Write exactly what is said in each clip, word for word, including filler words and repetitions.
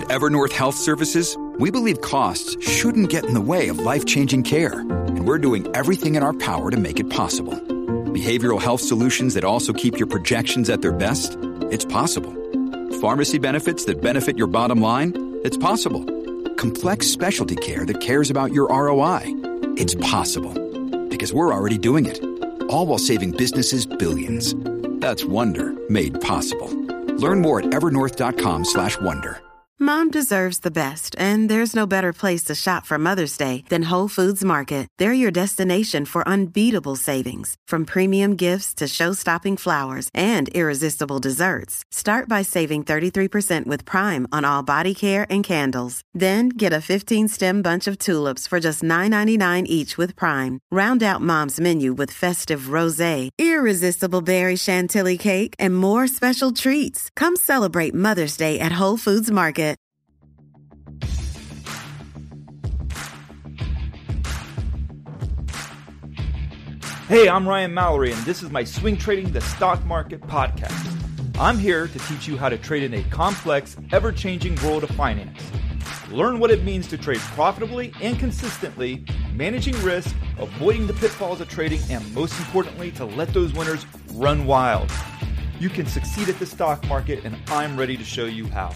Evernorth Health Services, we believe costs shouldn't get in the way of life-changing care, and we're doing everything in our power to make it possible. Behavioral health solutions that also keep your projections at their best? It's possible. Pharmacy benefits that benefit your bottom line? It's possible. Complex specialty care that cares about your R O I? It's possible. Because we're already doing it. All while saving businesses billions. That's Wonder made possible. Learn more at evernorth.com slash wonder. Mom deserves the best, and there's no better place to shop for Mother's Day than Whole Foods Market. They're your destination for unbeatable savings, from premium gifts to show-stopping flowers and irresistible desserts. Start by saving thirty-three percent with Prime on all body care and candles. Then get a fifteen-stem bunch of tulips for just nine ninety-nine each with Prime. Round out Mom's menu with festive rosé, irresistible berry chantilly cake, and more special treats. Come celebrate Mother's Day at Whole Foods Market. Hey, I'm Ryan Mallory, and this is my Swing Trading the Stock Market podcast. I'm here to teach you how to trade in a complex, ever-changing world of finance. Learn what it means to trade profitably and consistently, managing risk, avoiding the pitfalls of trading, and most importantly, to let those winners run wild. You can succeed at the stock market, and I'm ready to show you how.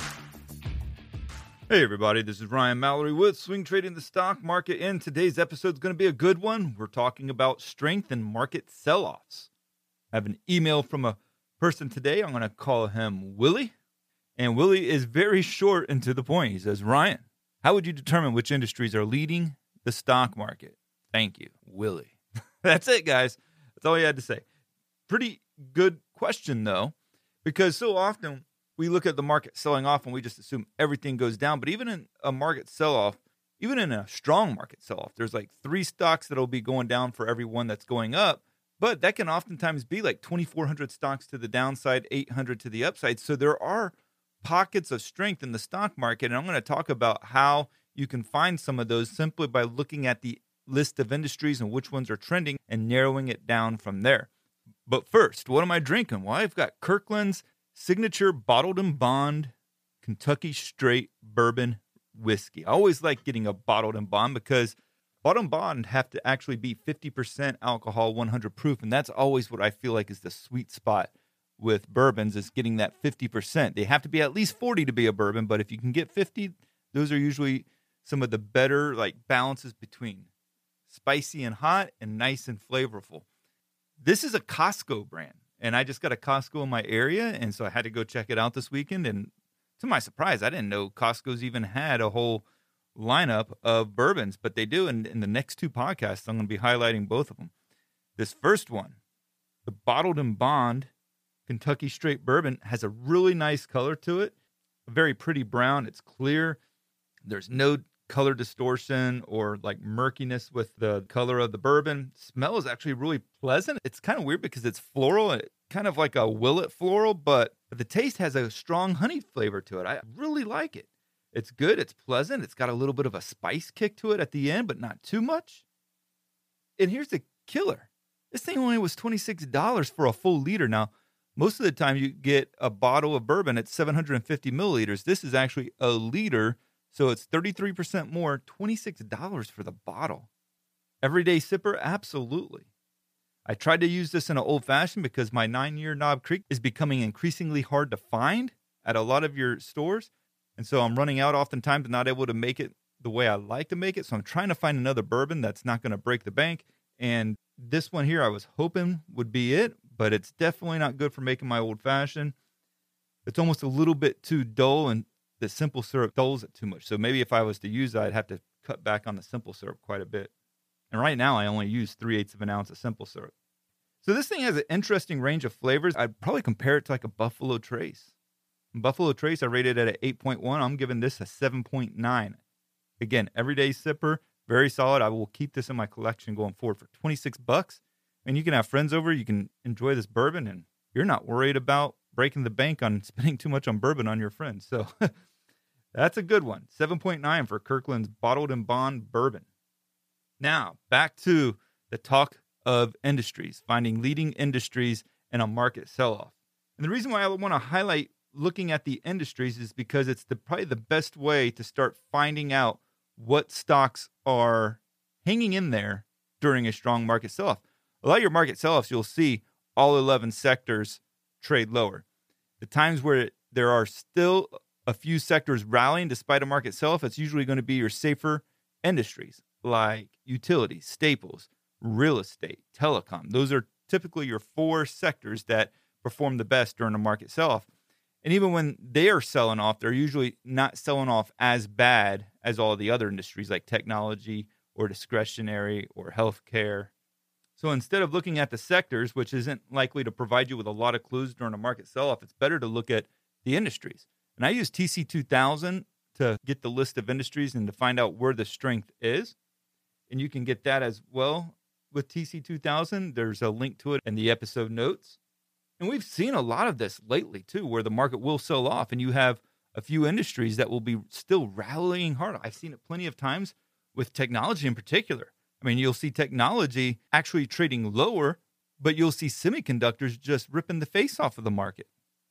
Hey everybody, this is Ryan Mallory with Swing Trading the Stock Market, and today's episode is going to be a good one. We're talking about strength and market sell-offs. I have an email from a person today. I'm going to call him Willie, and Willie is very short and to the point. He says, Ryan, how would you determine which industries are leading the stock market? Thank you, Willie. That's it, guys. That's all he had to say. Pretty good question, though, because so often we look at the market selling off and we just assume everything goes down. But even in a market sell-off, even in a strong market sell-off, there's like three stocks that'll be going down for every one that's going up. But that can oftentimes be like twenty-four hundred stocks to the downside, eight hundred to the upside. So there are pockets of strength in the stock market. And I'm going to talk about how you can find some of those simply by looking at the list of industries and which ones are trending and narrowing it down from there. But first, what am I drinking? Well, I've got Kirkland's Signature Bottled and Bond Kentucky Straight Bourbon Whiskey. I always like getting a bottled and bond because bottled and bond have to actually be fifty percent alcohol, one hundred proof, and that's always what I feel like is the sweet spot with bourbons, is getting that fifty percent. They have to be at least forty to be a bourbon, but if you can get fifty, those are usually some of the better like balances between spicy and hot and nice and flavorful. This is a Costco brand. And I just got a Costco in my area, and so I had to go check it out this weekend. And to my surprise, I didn't know Costco's even had a whole lineup of bourbons, but they do. And in the next two podcasts, I'm going to be highlighting both of them. This first one, the Bottled and Bond Kentucky Straight Bourbon, has a really nice color to it, a very pretty brown. It's clear. There's no color distortion or like murkiness with the color of the bourbon. Smell is actually really pleasant. It's kind of weird because it's floral, and kind of like a Willet floral, but the taste has a strong honey flavor to it. I really like it. It's good. It's pleasant. It's got a little bit of a spice kick to it at the end, but not too much. And here's the killer. This thing only was twenty-six dollars for a full liter. Now, most of the time you get a bottle of bourbon at seven hundred fifty milliliters. This is actually a liter. So it's thirty-three percent more, twenty-six dollars for the bottle. Everyday sipper? Absolutely. I tried to use this in an old-fashioned because my nine-year Knob Creek is becoming increasingly hard to find at a lot of your stores. And so I'm running out oftentimes and not able to make it the way I like to make it. So I'm trying to find another bourbon that's not going to break the bank. And this one here I was hoping would be it, but it's definitely not good for making my old-fashioned. It's almost a little bit too dull, and the simple syrup dulls it too much. So maybe if I was to use that, I'd have to cut back on the simple syrup quite a bit. And right now I only use three-eighths of an ounce of simple syrup. So this thing has an interesting range of flavors. I'd probably compare it to like a Buffalo Trace. Buffalo Trace, I rated it at eight point one. I'm giving this a seven point nine. Again, everyday sipper, very solid. I will keep this in my collection going forward for twenty-six bucks. And you can have friends over. You can enjoy this bourbon, and you're not worried about breaking the bank on spending too much on bourbon on your friends. So that's a good one. seven point nine for Kirkland's Bottled and Bond Bourbon. Now, back to the talk of industries, finding leading industries in a market sell-off. And the reason why I want to highlight looking at the industries is because it's the probably the best way to start finding out what stocks are hanging in there during a strong market sell-off. A lot of your market sell-offs, you'll see all eleven sectors trade lower. The times where there are still a few sectors rallying despite a market sell-off, it's usually going to be your safer industries like utilities, staples, real estate, telecom. Those are typically your four sectors that perform the best during a market sell-off. And even when they are selling off, they're usually not selling off as bad as all the other industries like technology or discretionary or healthcare. So instead of looking at the sectors, which isn't likely to provide you with a lot of clues during a market sell-off, it's better to look at the industries. And I use T C two thousand to get the list of industries and to find out where the strength is. And you can get that as well with T C two thousand. There's a link to it in the episode notes. And we've seen a lot of this lately, too, where the market will sell off and you have a few industries that will be still rallying hard. I've seen it plenty of times with technology in particular. I mean, you'll see technology actually trading lower, but you'll see semiconductors just ripping the face off of the market.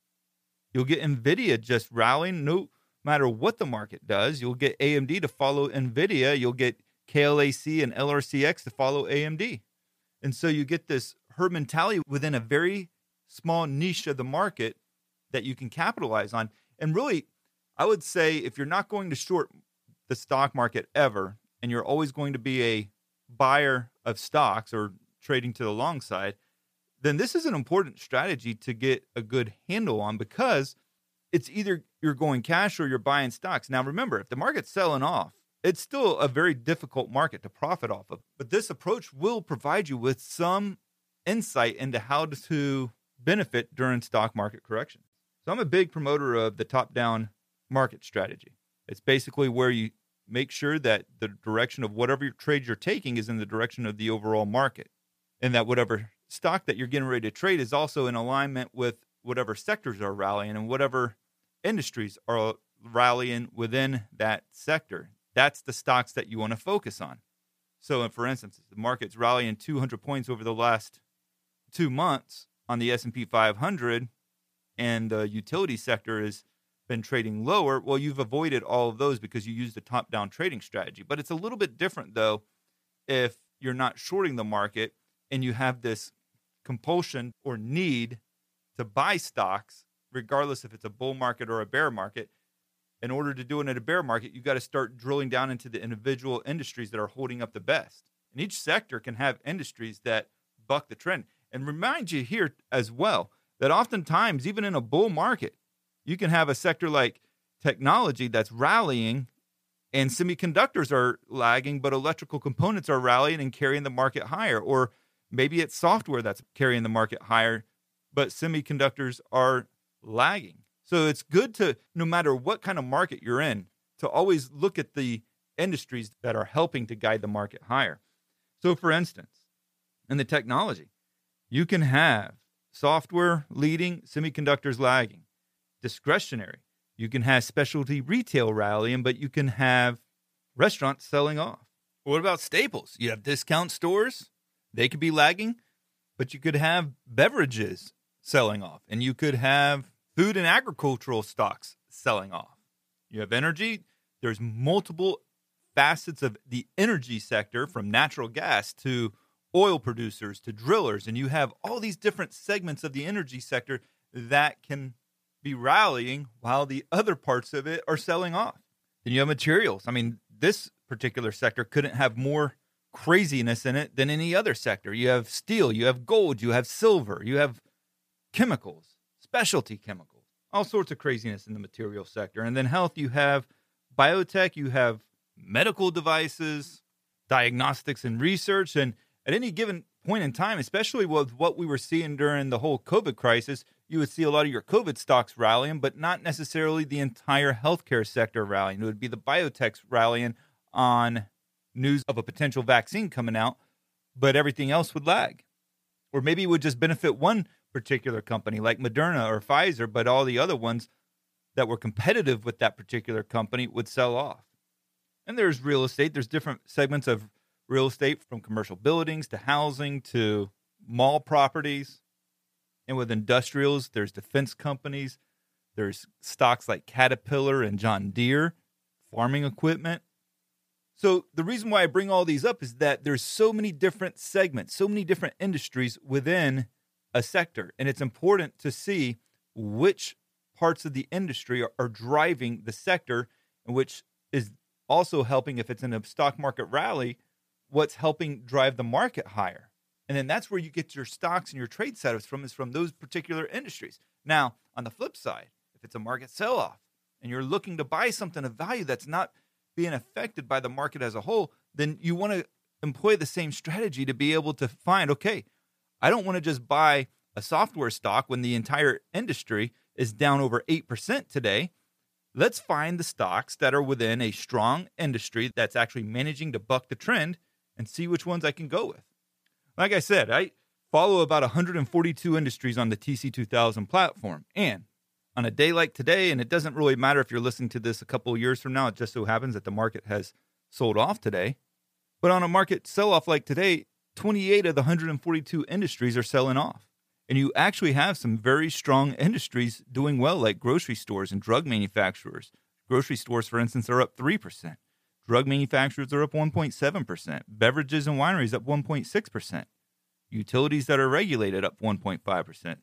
You'll get NVIDIA just rallying no matter what the market does. You'll get A M D to follow NVIDIA. You'll get K L A C and L R C X to follow A M D. And so you get this herd mentality within a very small niche of the market that you can capitalize on. And really, I would say if you're not going to short the stock market ever, and you're always going to be a buyer of stocks or trading to the long side, then this is an important strategy to get a good handle on, because it's either you're going cash or you're buying stocks. Now, remember, if the market's selling off, it's still a very difficult market to profit off of. But this approach will provide you with some insight into how to benefit during stock market corrections. So I'm a big promoter of the top-down market strategy. It's basically where you make sure that the direction of whatever your trade you're taking is in the direction of the overall market, and that whatever stock that you're getting ready to trade is also in alignment with whatever sectors are rallying and whatever industries are rallying within that sector. That's the stocks that you want to focus on. So, for instance, if the market's rallying two hundred points over the last two months on the S and P five hundred, and the utility sector has been trading lower, well, you've avoided all of those because you used a top-down trading strategy. But it's a little bit different, though, if you're not shorting the market and you have this compulsion or need to buy stocks, regardless if it's a bull market or a bear market. In order to do it in a bear market, you've got to start drilling down into the individual industries that are holding up the best. And each sector can have industries that buck the trend. And remind you here as well that oftentimes, even in a bull market, you can have a sector like technology that's rallying and semiconductors are lagging, but electrical components are rallying and carrying the market higher. Or maybe it's software that's carrying the market higher, but semiconductors are lagging. So it's good to, no matter what kind of market you're in, to always look at the industries that are helping to guide the market higher. So for instance, in the technology, you can have software leading, semiconductors lagging. Discretionary, you can have specialty retail rallying, but you can have restaurants selling off. What about staples? You have discount stores. They could be lagging, but you could have beverages selling off, and you could have food and agricultural stocks selling off. You have energy. There's multiple facets of the energy sector, from natural gas to oil producers to drillers, and you have all these different segments of the energy sector that can be rallying while the other parts of it are selling off. Then you have materials. I mean, this particular sector couldn't have more craziness in it than any other sector. You have steel, you have gold, you have silver, you have chemicals, specialty chemicals, all sorts of craziness in the material sector. And then health, you have biotech, you have medical devices, diagnostics and research. And at any given point in time, especially with what we were seeing during the whole COVID crisis, you would see a lot of your COVID stocks rallying, but not necessarily the entire healthcare sector rallying. It would be the biotechs rallying on news of a potential vaccine coming out, but everything else would lag. Or maybe it would just benefit one particular company like Moderna or Pfizer, but all the other ones that were competitive with that particular company would sell off. And there's real estate. There's different segments of real estate, from commercial buildings to housing to mall properties. And with industrials, there's defense companies, There's stocks like Caterpillar and John Deere, farming equipment. So the reason why I bring all these up is that there's so many different segments, so many different industries within a sector. And it's important to see which parts of the industry are, are driving the sector, and which is also helping, if it's in a stock market rally, what's helping drive the market higher. And then that's where you get your stocks and your trade setups from, is from those particular industries. Now, on the flip side, if it's a market sell-off and you're looking to buy something of value that's not being affected by the market as a whole, then you want to employ the same strategy to be able to find, okay, I don't want to just buy a software stock when the entire industry is down over eight percent today. Let's find the stocks that are within a strong industry that's actually managing to buck the trend and see which ones I can go with. Like I said, I follow about one hundred forty-two industries on the T C two thousand platform. And on a day like today, and it doesn't really matter if you're listening to this a couple of years from now, it just so happens that the market has sold off today. But on a market sell-off like today, twenty-eight of the one hundred forty-two industries are selling off. And you actually have some very strong industries doing well, like grocery stores and drug manufacturers. Grocery stores, for instance, are up three percent. Drug manufacturers are up one point seven percent. Beverages and wineries up one point six percent. Utilities that are regulated up one point five percent.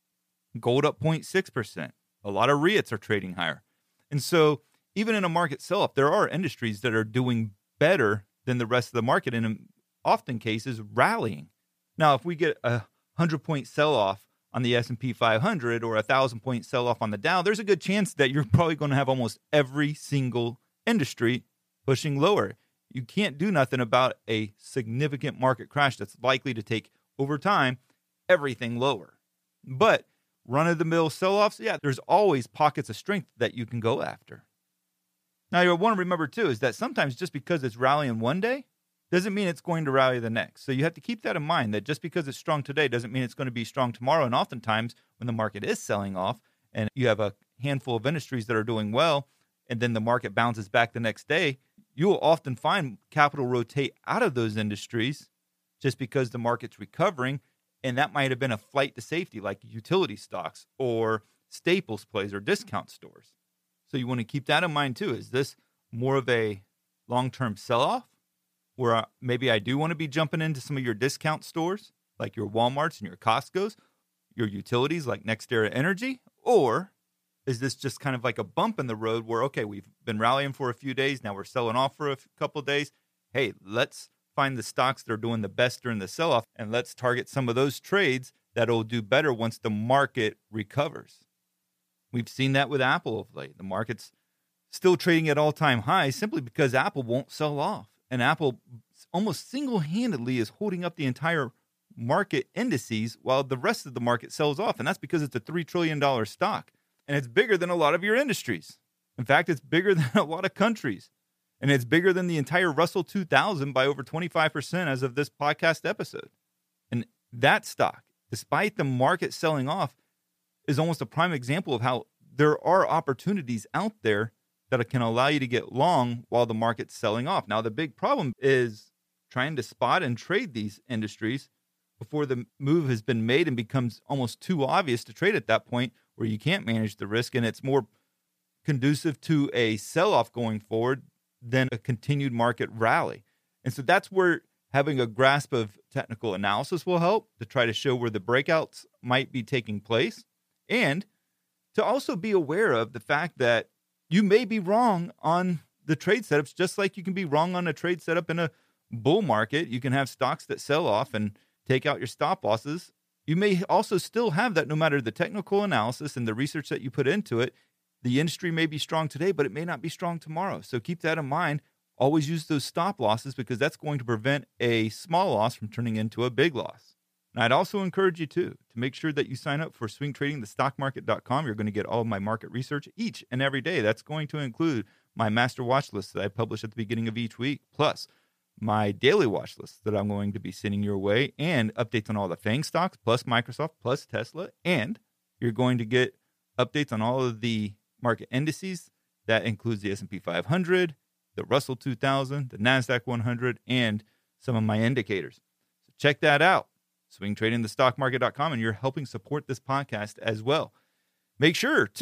Gold up zero point six percent. A lot of REITs are trading higher. And so even in a market sell-off, there are industries that are doing better than the rest of the market, and in often cases rallying. Now, if we get a one hundred point sell-off on the S and P five hundred or a one thousand point sell-off on the Dow, there's a good chance that you're probably going to have almost every single industry pushing lower. You can't do nothing about a significant market crash that's likely to take, over time, everything lower. But run-of-the-mill sell-offs, yeah, there's always pockets of strength that you can go after. Now, you want to remember, too, is that sometimes just because it's rallying one day doesn't mean it's going to rally the next. So you have to keep that in mind, that just because it's strong today doesn't mean it's going to be strong tomorrow. And oftentimes, when the market is selling off and you have a handful of industries that are doing well, and then the market bounces back the next day, you will often find capital rotate out of those industries just because the market's recovering. And that might have been a flight to safety, like utility stocks or staples plays or discount stores. So you want to keep that in mind too. Is this more of a long-term sell-off where maybe I do want to be jumping into some of your discount stores like your Walmarts and your Costco's, your utilities like NextEra Energy? Or is this just kind of like a bump in the road where, okay, we've been rallying for a few days, now we're selling off for a couple of days. Hey, let's find the stocks that are doing the best during the sell-off, and let's target some of those trades that'll do better once the market recovers. We've seen that with Apple of late. The market's still trading at all-time highs simply because Apple won't sell off. And Apple almost single-handedly is holding up the entire market indices while the rest of the market sells off. And that's because it's a three trillion dollars stock. And it's bigger than a lot of your industries. In fact, it's bigger than a lot of countries. And it's bigger than the entire Russell two thousand by over twenty-five percent as of this podcast episode. And that stock, despite the market selling off, is almost a prime example of how there are opportunities out there that can allow you to get long while the market's selling off. Now, the big problem is trying to spot and trade these industries before the move has been made and becomes almost too obvious to trade at that point where you can't manage the risk, and it's more conducive to a sell-off going forward than a continued market rally. And so that's where having a grasp of technical analysis will help to try to show where the breakouts might be taking place, and to also be aware of the fact that you may be wrong on the trade setups, just like you can be wrong on a trade setup in a bull market. You can have stocks that sell off and take out your stop losses. You may also still have that no matter the technical analysis and the research that you put into it. The industry may be strong today, but it may not be strong tomorrow. So keep that in mind. Always use those stop losses because that's going to prevent a small loss from turning into a big loss. And I'd also encourage you, too, to make sure that you sign up for swing trading the stock market dot com. You're going to get all of my market research each and every day. That's going to include my master watch list that I publish at the beginning of each week, plus my daily watch list that I'm going to be sending your way, and updates on all the FANG stocks, plus Microsoft, plus Tesla. And you're going to get updates on all of the market indices. That includes the S and P five hundred, the Russell two thousand, the NASDAQ one hundred, and some of my indicators. So check that out. swing trading the stock market dot com, and you're helping support this podcast as well. Make sure, too,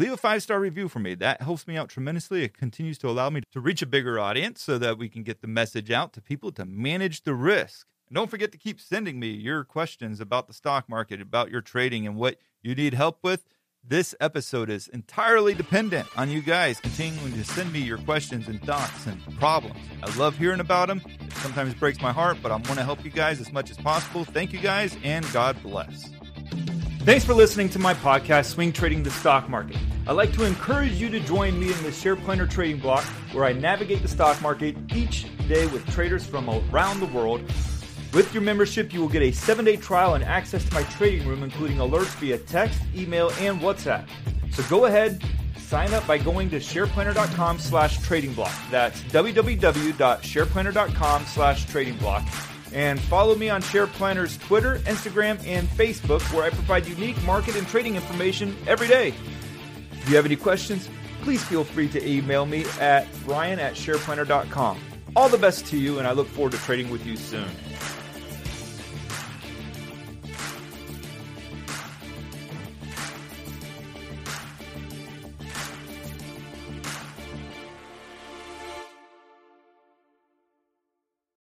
leave a five-star review for me. That helps me out tremendously. It continues to allow me to reach a bigger audience so that we can get the message out to people to manage the risk. And don't forget to keep sending me your questions about the stock market, about your trading, and what you need help with. This episode is entirely dependent on you guys continuing to send me your questions and thoughts and problems. I love hearing about them. It sometimes breaks my heart, but I want to help you guys as much as possible. Thank you guys, and God bless. Thanks for listening to my podcast, Swing Trading the Stock Market. I'd like to encourage you to join me in the Share Planner Trading Block, where I navigate the stock market each day with traders from around the world. With your membership, you will get a seven-day trial and access to my trading room, including alerts via text, email, and WhatsApp. So go ahead, sign up by going to shareplanner.com slash trading block. That's www.shareplanner.com slash trading block. And follow me on SharePlanner's Twitter, Instagram, and Facebook, where I provide unique market and trading information every day. If you have any questions, please feel free to email me at ryan at shareplanner dot com. All the best to you, and I look forward to trading with you soon.